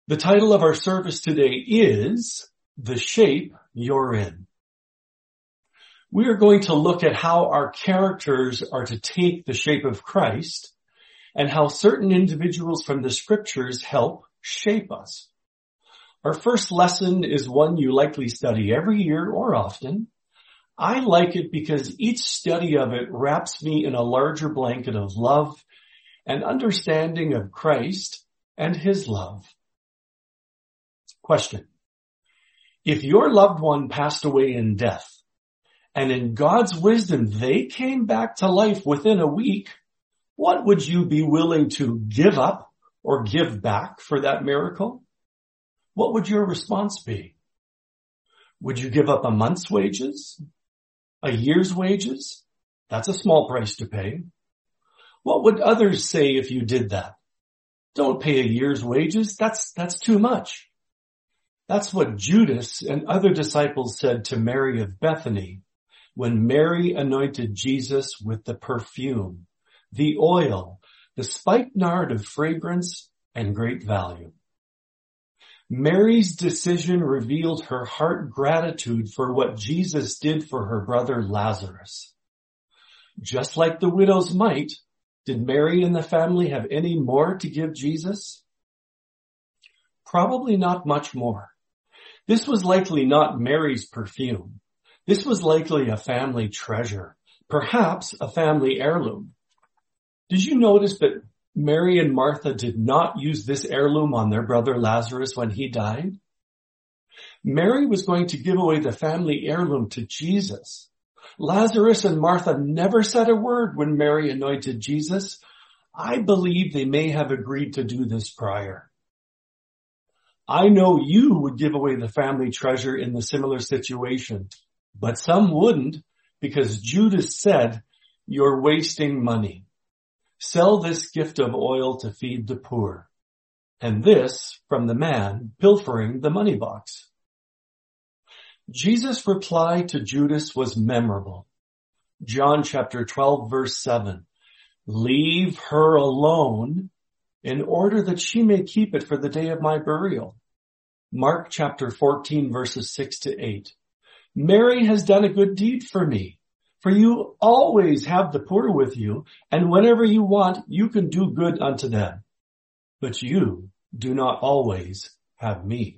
The title of our service today is The Shape You're In. We are going to look at how our characters are to take the shape of Christ and how certain individuals from the scriptures help shape us. Our first lesson is one you likely study every year or often. I like it because each study of it wraps me in a larger blanket of love and understanding of Christ and his love. Question. If your loved one passed away in death, and in God's wisdom they came back to life within a week, what would you be willing to give up or give back for that miracle? What would your response be? Would you give up a month's wages? A year's wages? That's a small price to pay. What would others say if you did that? Don't pay a year's wages. That's too much. That's what Judas and other disciples said to Mary of Bethany when Mary anointed Jesus with the perfume, the oil, the spikenard of fragrance and great value. Mary's decision revealed her heart gratitude for what Jesus did for her brother Lazarus. Just like the widow's mite, did Mary and the family have any more to give Jesus? Probably not much more. This was likely not Mary's perfume. This was likely a family treasure, perhaps a family heirloom. Did you notice that Mary and Martha did not use this heirloom on their brother Lazarus when he died? Mary was going to give away the family heirloom to Jesus. Lazarus and Martha never said a word when Mary anointed Jesus. I believe they may have agreed to do this prior. I know you would give away the family treasure in the similar situation, but some wouldn't because Judas said, "You're wasting money. Sell this gift of oil to feed the poor." And this from the man pilfering the money box. Jesus' reply to Judas was memorable. John chapter 12 verse 7. "Leave her alone in order that she may keep it for the day of my burial." Mark chapter 14 verses 6 to 8. "Mary has done a good deed for me, for you always have the poor with you, and whenever you want, you can do good unto them. But you do not always have me."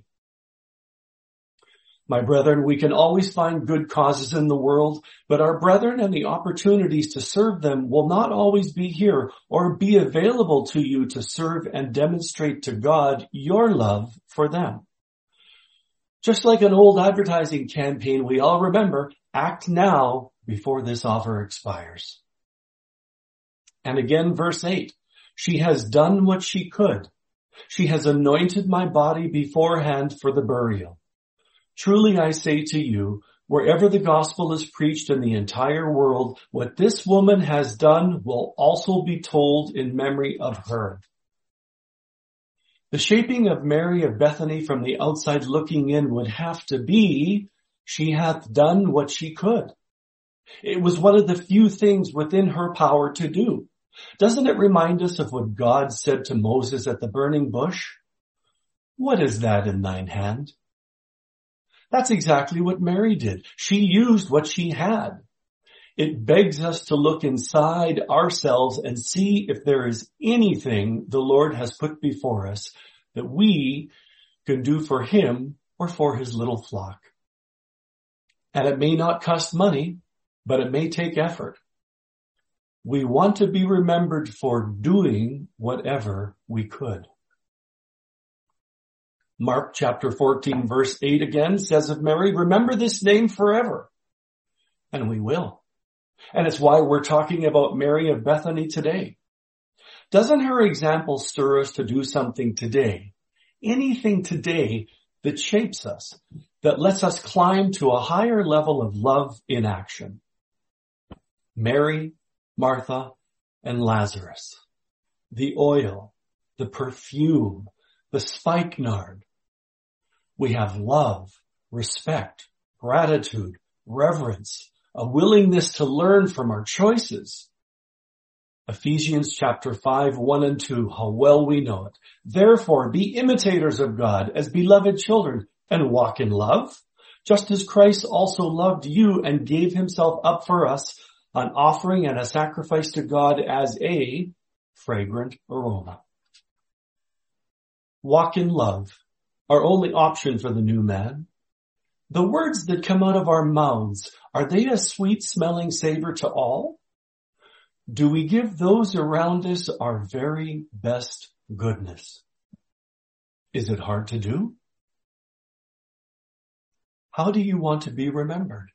My brethren, we can always find good causes in the world, but our brethren and the opportunities to serve them will not always be here or be available to you to serve and demonstrate to God your love for them. Just like an old advertising campaign, we all remember, act now before this offer expires. And again, verse 8, "She has done what she could. She has anointed my body beforehand for the burial. Truly I say to you, wherever the gospel is preached in the entire world, what this woman has done will also be told in memory of her." The shaping of Mary of Bethany from the outside looking in would have to be, she hath done what she could. It was one of the few things within her power to do. Doesn't it remind us of what God said to Moses at the burning bush? "What is that in thine hand?" That's exactly what Mary did. She used what she had. It begs us to look inside ourselves and see if there is anything the Lord has put before us that we can do for him or for his little flock. And it may not cost money, but it may take effort. We want to be remembered for doing whatever we could. Mark chapter 14 verse 8 again says of Mary, "Remember this name forever." And we will. And it's why we're talking about Mary of Bethany today. Doesn't her example stir us to do something today? Anything today that shapes us, that lets us climb to a higher level of love in action. Mary, Martha, and Lazarus. The oil, the perfume, the spikenard. We have love, respect, gratitude, reverence, a willingness to learn from our choices. Ephesians chapter 5, 1 and 2, how well we know it. Therefore, be imitators of God as beloved children and walk in love, just as Christ also loved you and gave himself up for us, an offering and a sacrifice to God as a fragrant aroma. Walk in love, our only option for the new man. The words that come out of our mouths, are they a sweet-smelling savor to all? Do we give those around us our very best goodness? Is it hard to do? How do you want to be remembered?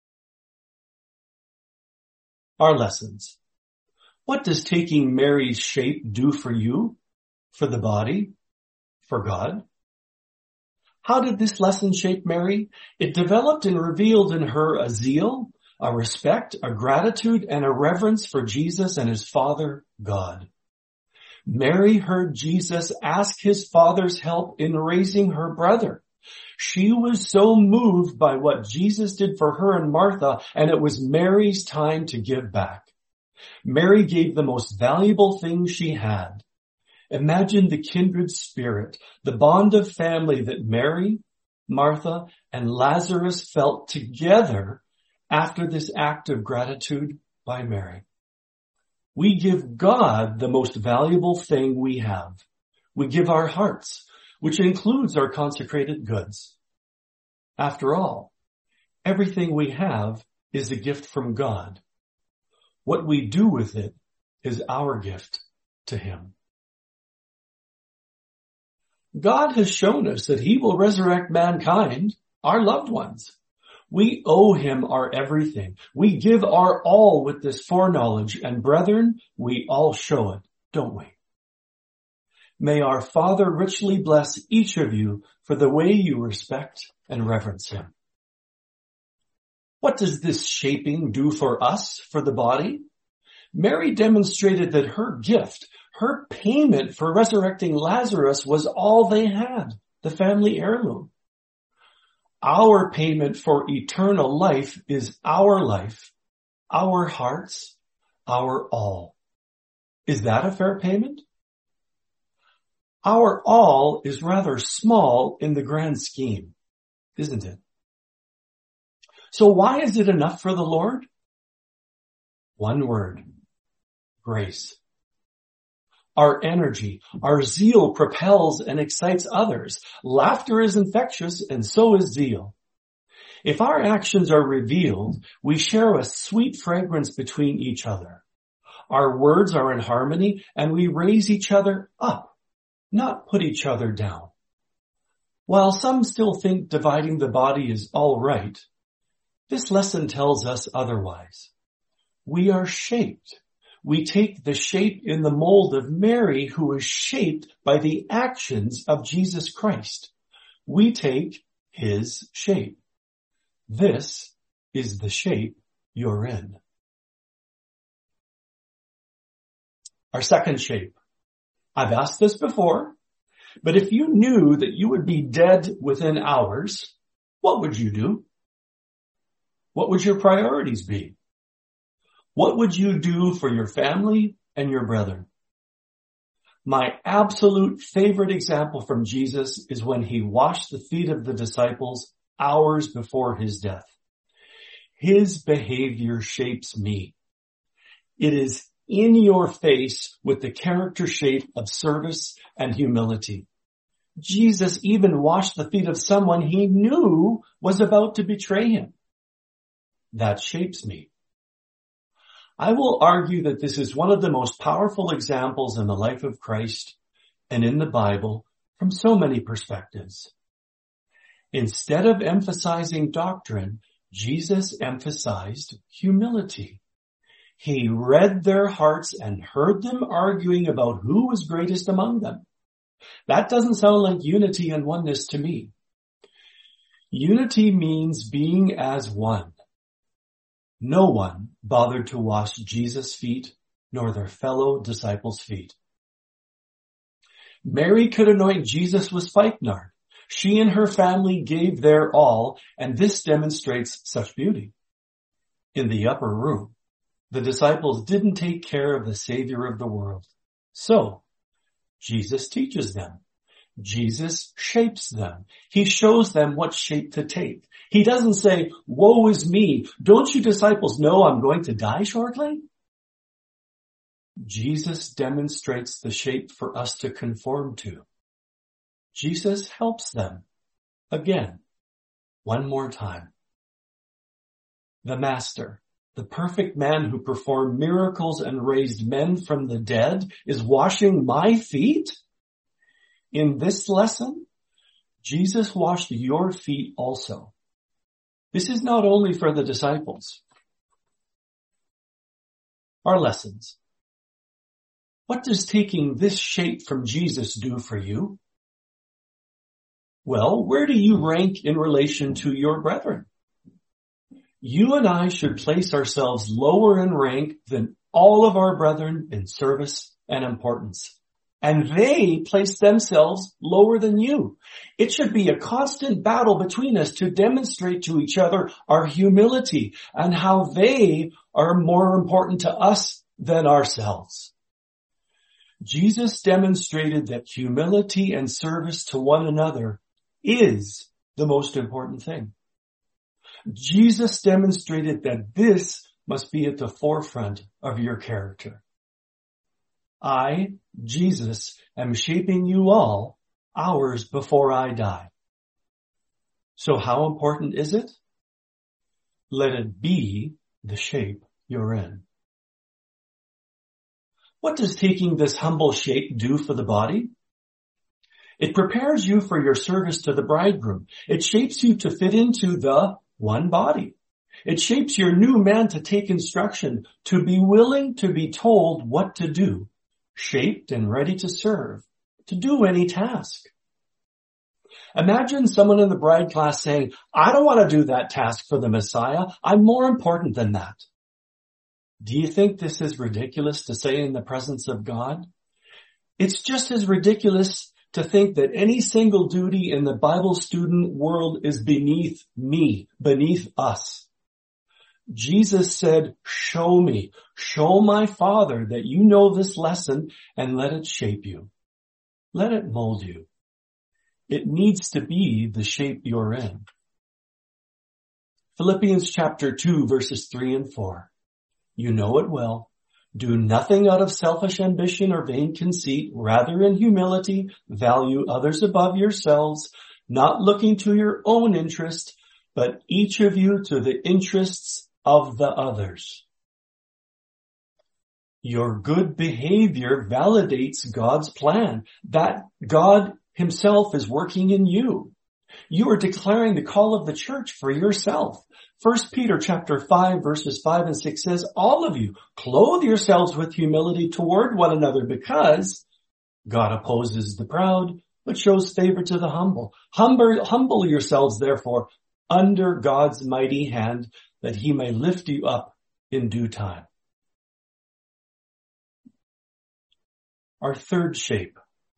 Our lessons. What does taking Mary's shape do for you, for the body, for God? How did this lesson shape Mary? It developed and revealed in her a zeal, a respect, a gratitude, and a reverence for Jesus and his Father, God. Mary heard Jesus ask his Father's help in raising her brother. She was so moved by what Jesus did for her and Martha, and it was Mary's time to give back. Mary gave the most valuable thing she had. Imagine the kindred spirit, the bond of family that Mary, Martha, and Lazarus felt together after this act of gratitude by Mary. We give God the most valuable thing we have. We give our hearts, which includes our consecrated goods. After all, everything we have is a gift from God. What we do with it is our gift to him. God has shown us that he will resurrect mankind, our loved ones. We owe him our everything. We give our all with this foreknowledge, and brethren, we all show it, don't we? May our Father richly bless each of you for the way you respect and reverence him. What does this shaping do for us, for the body? Mary demonstrated that her gift, her payment for resurrecting Lazarus was all they had, the family heirloom. Our payment for eternal life is our life, our hearts, our all. Is that a fair payment? Our all is rather small in the grand scheme, isn't it? So why is it enough for the Lord? One word, grace. Our energy, our zeal propels and excites others. Laughter is infectious, and so is zeal. If our actions are revealed, we share a sweet fragrance between each other. Our words are in harmony, and we raise each other up, not put each other down. While some still think dividing the body is all right, this lesson tells us otherwise. We are shaped. We take the shape in the mold of Mary, who is shaped by the actions of Jesus Christ. We take his shape. This is the shape you're in. Our second shape. I've asked this before, but if you knew that you would be dead within hours, what would you do? What would your priorities be? What would you do for your family and your brethren? My absolute favorite example from Jesus is when he washed the feet of the disciples hours before his death. His behavior shapes me. It is in your face with the character shape of service and humility. Jesus even washed the feet of someone he knew was about to betray him. That shapes me. I will argue that this is one of the most powerful examples in the life of Christ and in the Bible from so many perspectives. Instead of emphasizing doctrine, Jesus emphasized humility. He read their hearts and heard them arguing about who was greatest among them. That doesn't sound like unity and oneness to me. Unity means being as one. No one bothered to wash Jesus' feet nor their fellow disciples' feet. Mary could anoint Jesus with spikenard. She and her family gave their all, and this demonstrates such beauty. In the upper room, The disciples didn't take care of the Savior of the world. So, Jesus teaches them. Jesus shapes them. He shows them what shape to take. He doesn't say, woe is me. Don't you disciples know I'm going to die shortly? Jesus demonstrates the shape for us to conform to. Jesus helps them. Again, one more time. The Master, the perfect man who performed miracles and raised men from the dead, is washing my feet? In this lesson, Jesus washed your feet also. This is not only for the disciples. Our lessons. What does taking this shape from Jesus do for you? Well, where do you rank in relation to your brethren? You and I should place ourselves lower in rank than all of our brethren in service and importance. And they place themselves lower than you. It should be a constant battle between us to demonstrate to each other our humility and how they are more important to us than ourselves. Jesus demonstrated that humility and service to one another is the most important thing. Jesus demonstrated that this must be at the forefront of your character. I, Jesus, am shaping you all hours before I die. So how important is it? Let it be the shape you're in. What does taking this humble shape do for the body? It prepares you for your service to the bridegroom. It shapes you to fit into the one body. It shapes your new man to take instruction, to be willing to be told what to do, shaped and ready to serve, to do any task. Imagine someone in the bride class saying, I don't want to do that task for the Messiah. I'm more important than that. Do you think this is ridiculous to say in the presence of God? It's just as ridiculous to think that any single duty in the Bible student world is beneath me, beneath us. Jesus said, show me, show my Father that you know this lesson and let it shape you. Let it mold you. It needs to be the shape you're in. Philippians chapter 2 verses 3 and 4. You know it well. Do nothing out of selfish ambition or vain conceit. Rather in humility, value others above yourselves, not looking to your own interest, but each of you to the interests of the others. Your good behavior validates God's plan, that God himself is working in you. You are declaring the call of the church for yourself. 1 Peter chapter 5 verses 5 and 6 says, all of you clothe yourselves with humility toward one another because God opposes the proud, but shows favor to the humble. Humble yourselves therefore under God's mighty hand that he may lift you up in due time. Our third shape.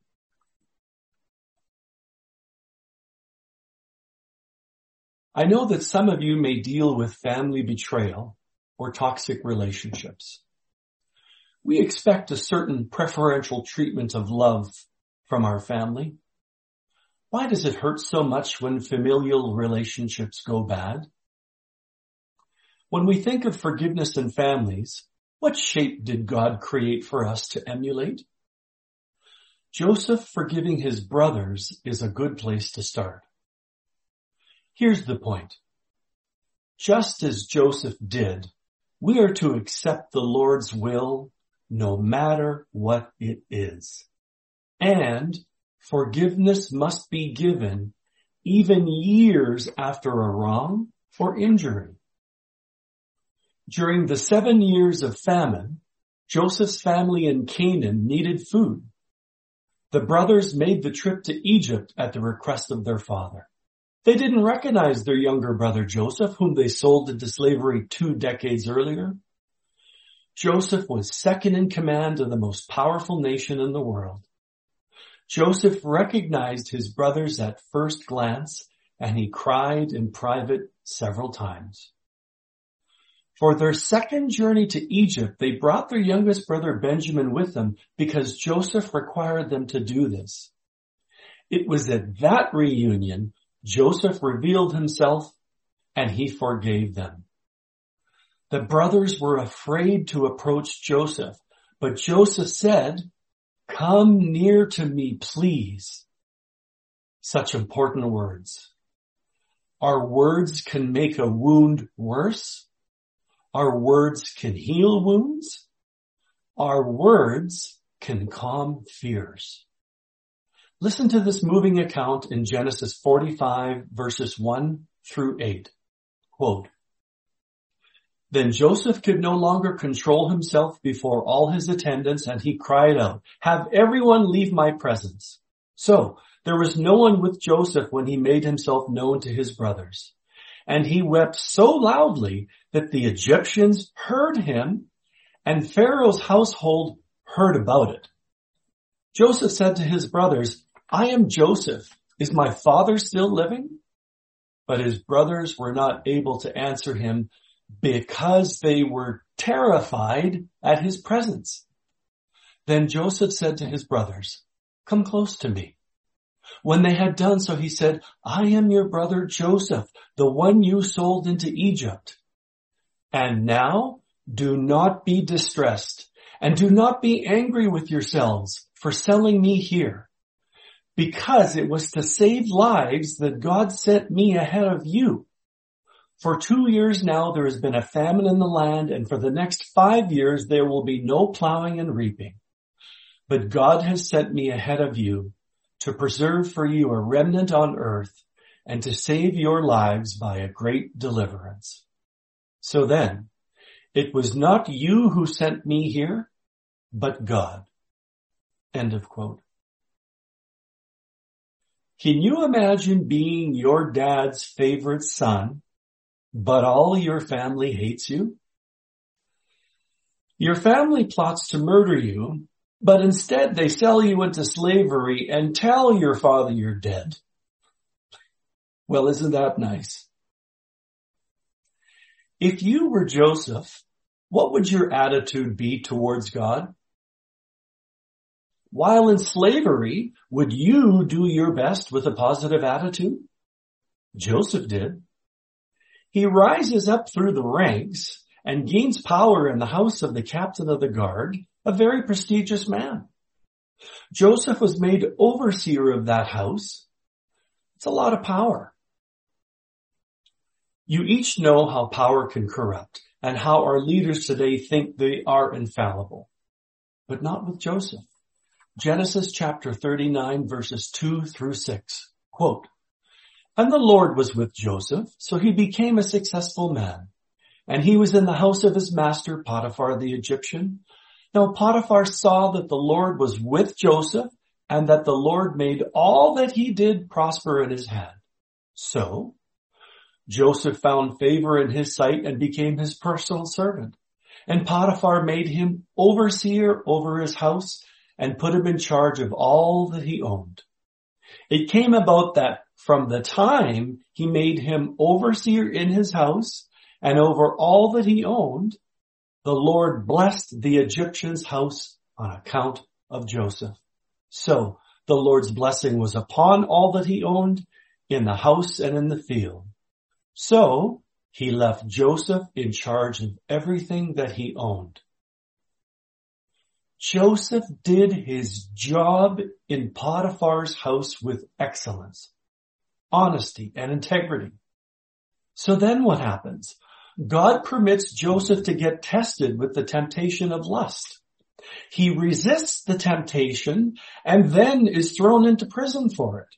I know that some of you may deal with family betrayal or toxic relationships. We expect a certain preferential treatment of love from our family. Why does it hurt so much when familial relationships go bad? When we think of forgiveness in families, what shape did God create for us to emulate? Joseph forgiving his brothers is a good place to start. Here's the point. Just as Joseph did, we are to accept the Lord's will no matter what it is. And forgiveness must be given even years after a wrong or injury. During the 7 years of famine, Joseph's family in Canaan needed food. The brothers made the trip to Egypt at the request of their father. They didn't recognize their younger brother Joseph, whom they sold into slavery 2 decades earlier. Joseph was second in command of the most powerful nation in the world. Joseph recognized his brothers at first glance, and he cried in private several times. For their second journey to Egypt, they brought their youngest brother Benjamin with them because Joseph required them to do this. It was at that reunion Joseph revealed himself and he forgave them. The brothers were afraid to approach Joseph, but Joseph said, "Come near to me, please." Such important words. Our words can make a wound worse. Our words can heal wounds. Our words can calm fears. Listen to this moving account in Genesis 45 verses 1 through 8. Quote, "Then Joseph could no longer control himself before all his attendants, and he cried out, 'Have everyone leave my presence.' So there was no one with Joseph when he made himself known to his brothers. And he wept so loudly that the Egyptians heard him, and Pharaoh's household heard about it. Joseph said to his brothers, 'I am Joseph. Is my father still living?' But his brothers were not able to answer him because they were terrified at his presence. Then Joseph said to his brothers, 'Come close to me.' When they had done so, he said, 'I am your brother Joseph, the one you sold into Egypt. And now do not be distressed and do not be angry with yourselves for selling me here, because it was to save lives that God sent me ahead of you. For 2 years now there has been a famine in the land, and for the next 5 years there will be no plowing and reaping. But God has sent me ahead of you to preserve for you a remnant on earth and to save your lives by a great deliverance. So then, it was not you who sent me here, but God." End of quote. Can you imagine being your dad's favorite son, but all your family hates you? Your family plots to murder you, but instead they sell you into slavery and tell your father you're dead. Well, isn't that nice? If you were Joseph, what would your attitude be towards God? While in slavery, would you do your best with a positive attitude? Joseph did. He rises up through the ranks and gains power in the house of the captain of the guard, a very prestigious man. Joseph was made overseer of that house. It's a lot of power. You each know how power can corrupt and how our leaders today think they are infallible, but not with Joseph. Genesis chapter 39 verses 2 through 6. Quote, "And the Lord was with Joseph, so he became a successful man. And he was in the house of his master Potiphar the Egyptian. Now Potiphar saw that the Lord was with Joseph and that the Lord made all that he did prosper in his hand. So Joseph found favor in his sight and became his personal servant. And Potiphar made him overseer over his house and put him in charge of all that he owned. It came about that from the time he made him overseer in his house and over all that he owned, the Lord blessed the Egyptian's house on account of Joseph. So the Lord's blessing was upon all that he owned in the house and in the field. So he left Joseph in charge of everything that he owned." Joseph did his job in Potiphar's house with excellence, honesty, and integrity. So then what happens? God permits Joseph to get tested with the temptation of lust. He resists the temptation and then is thrown into prison for it.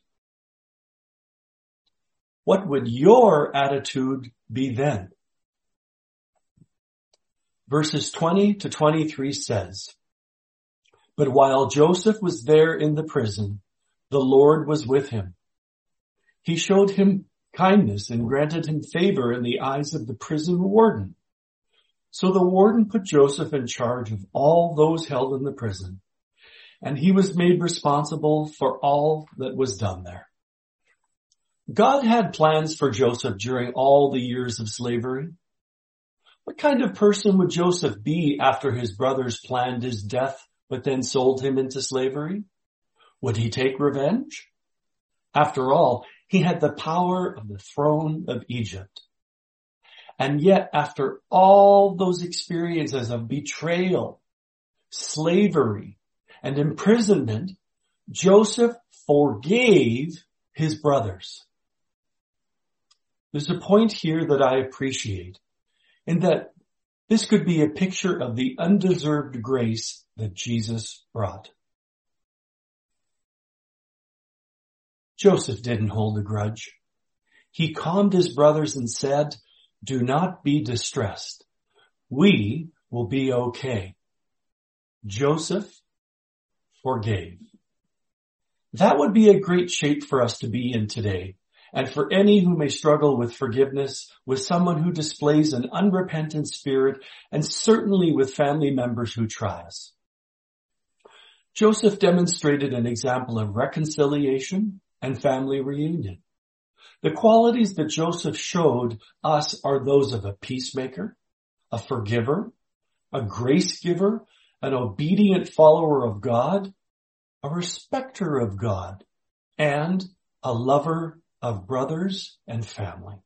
What would your attitude be then? Verses 20 to 23 says, "But while Joseph was there in the prison, the Lord was with him. He showed him kindness and granted him favor in the eyes of the prison warden. So the warden put Joseph in charge of all those held in the prison, and he was made responsible for all that was done there." God had plans for Joseph during all the years of slavery. What kind of person would Joseph be after his brothers planned his death, but then sold him into slavery? Would he take revenge? After all, he had the power of the throne of Egypt. And yet, after all those experiences of betrayal, slavery, and imprisonment, Joseph forgave his brothers. There's a point here that I appreciate, in that this could be a picture of the undeserved grace that Jesus brought. Joseph didn't hold a grudge. He calmed his brothers and said, "Do not be distressed. We will be okay." Joseph forgave. That would be a great shape for us to be in today, and for any who may struggle with forgiveness, with someone who displays an unrepentant spirit, and certainly with family members who try us. Joseph demonstrated an example of reconciliation and family reunion. The qualities that Joseph showed us are those of a peacemaker, a forgiver, a grace giver, an obedient follower of God, a respecter of God, and a lover of brothers and family.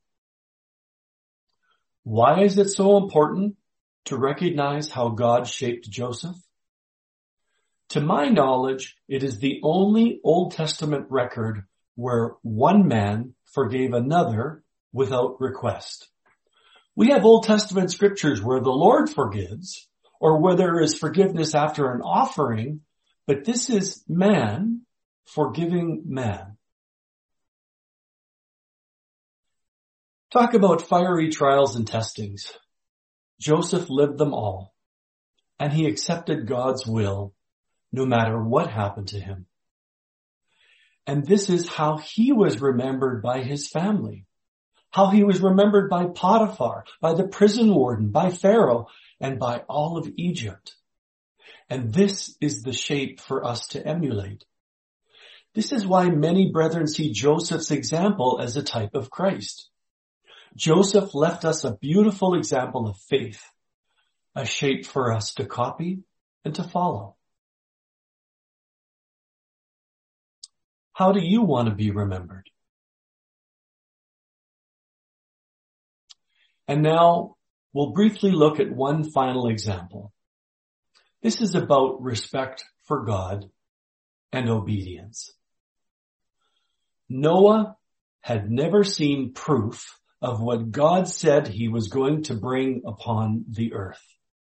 Why is it so important to recognize how God shaped Joseph? To my knowledge, it is the only Old Testament record where one man forgave another without request. We have Old Testament scriptures where the Lord forgives, or where there is forgiveness after an offering, but this is man forgiving man. Talk about fiery trials and testings. Joseph lived them all, and he accepted God's will no matter what happened to him. And this is how he was remembered by his family, how he was remembered by Potiphar, by the prison warden, by Pharaoh, and by all of Egypt. And this is the shape for us to emulate. This is why many brethren see Joseph's example as a type of Christ. Joseph left us a beautiful example of faith, a shape for us to copy and to follow. How do you want to be remembered? And now we'll briefly look at one final example. This is about respect for God and obedience. Noah had never seen proof of what God said he was going to bring upon the earth.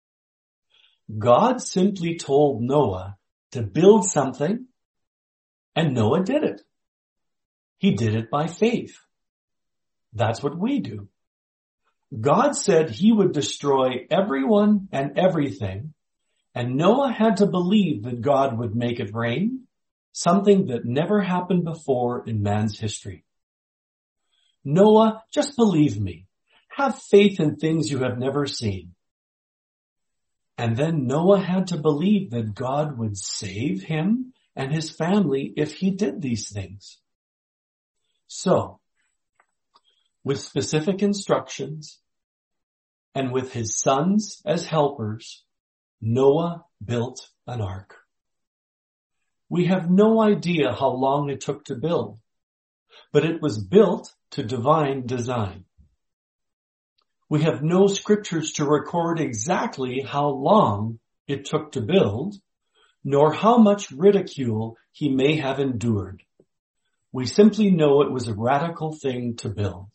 God simply told Noah to build something, and Noah did it. He did it by faith. That's what we do. God said he would destroy everyone and everything, and Noah had to believe that God would make it rain, something that never happened before in man's history. Noah, just believe me. Have faith in things you have never seen. And then Noah had to believe that God would save him and his family if he did these things. So, with specific instructions and with his sons as helpers, Noah built an ark. We have no idea how long it took to build, but it was built to divine design. We have no scriptures to record exactly how long it took to build, nor how much ridicule he may have endured. We simply know it was a radical thing to build.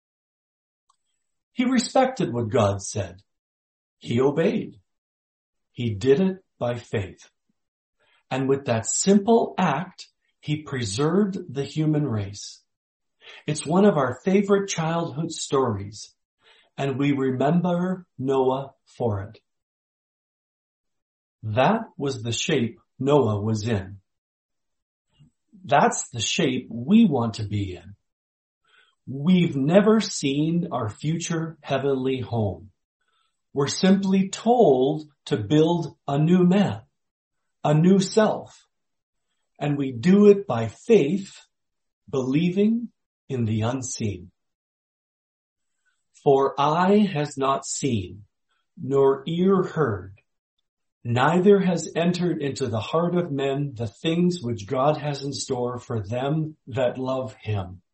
He respected what God said. He obeyed. He did it by faith. And with that simple act, he preserved the human race. It's one of our favorite childhood stories, and we remember Noah for it. That was the shape Noah was in. That's the shape we want to be in. We've never seen our future heavenly home. We're simply told to build a new man, a new self, and we do it by faith, believing in the unseen. For eye has not seen, nor ear heard, neither has entered into the heart of men the things which God has in store for them that love him.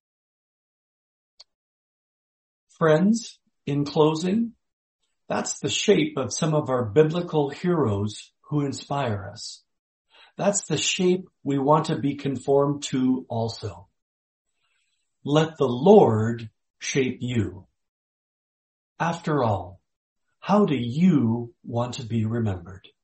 Friends, in closing, that's the shape of some of our biblical heroes who inspire us. That's the shape we want to be conformed to also. Let the Lord shape you. After all, how do you want to be remembered?